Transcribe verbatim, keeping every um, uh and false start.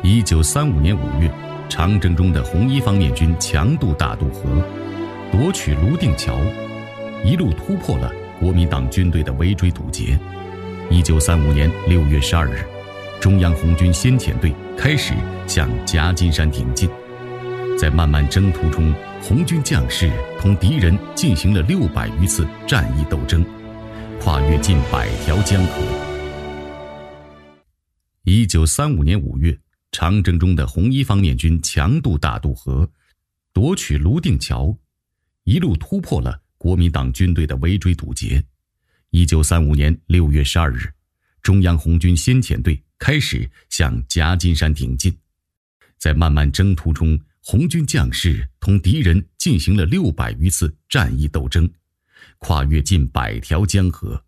一九三五年五月，长征中的红一方面军强渡大渡河，夺取泸定桥，一路突破了国民党军队的围追堵截。一九三五年六月十二日，中央红军先遣队开始向夹金山挺进。在漫漫征途中，红军将士同敌人进行了六百余次战役斗争，跨越近百条江河。一九三五年五月，长征中的红一方面军强渡大渡河，夺取泸定桥，一路突破了国民党军队的围追堵截。一九三五年六月十二日，中央红军先遣队开始向夹金山挺进。在漫漫征途中，红军将士同敌人进行了六百余次战役斗争，跨越近百条江河。